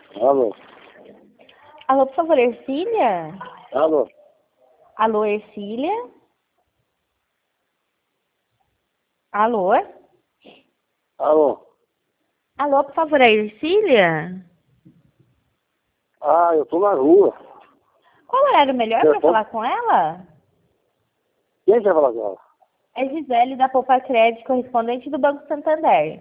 Alô? Alô, por favor, Ercília? Alô? Alô, Ercília? Alô? Alô? Alô, por favor, é Ercília? Ah, eu tô na rua. Qual o horário melhor para falar com ela? Quem quer falar com ela? É Gisele, da Poupa Crédito, correspondente do Banco Santander.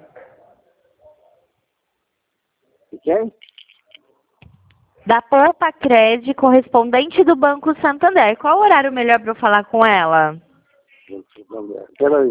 E quem? Da Poupa Crédito, correspondente do Banco Santander. Qual o horário melhor para eu falar com ela? Peraí.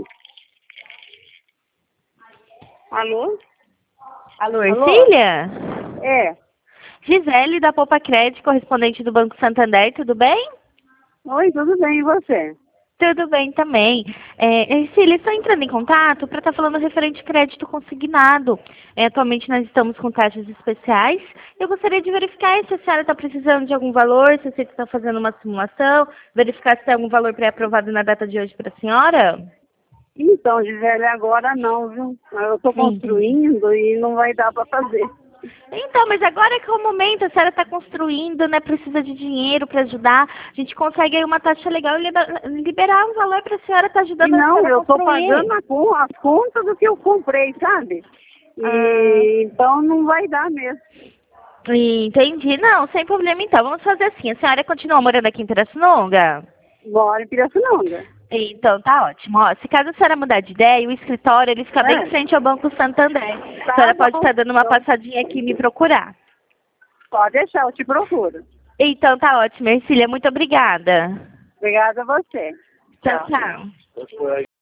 Alô? Alô, Alô? Ercília? É. Gisele, da Poupa Crédito, correspondente do Banco Santander, tudo bem? Oi, tudo bem, e você? Tudo bem também. Ercília, estou entrando em contato para estar falando referente crédito consignado. Atualmente nós estamos com taxas especiais. Eu gostaria de verificar se a senhora está precisando de algum valor, se você está fazendo uma simulação, verificar se tem algum valor pré-aprovado na data de hoje para a senhora. Então, Gisele, agora não, viu? Eu estou construindo e não vai dar para fazer. Então, mas agora que é o momento, a senhora está construindo, né? Precisa de dinheiro para ajudar. A gente consegue aí uma taxa legal e liberar um valor para a senhora estar ajudando a Não, senhora a eu estou construir. pagando as contas do que eu comprei, sabe? Então não vai dar mesmo. Entendi. Não, sem problema então. Vamos fazer assim. A senhora continua morando aqui em Pirassununga? Bora em Pirassununga. Então, tá ótimo. Ó, se caso a senhora mudar de ideia, o escritório ele fica bem em frente ao Banco Santander. A senhora pode estar dando uma passadinha aqui e me procurar. Pode deixar, eu te procuro. Então, tá ótimo, Ercília. Muito obrigada. Obrigada a você. Tchau, tchau.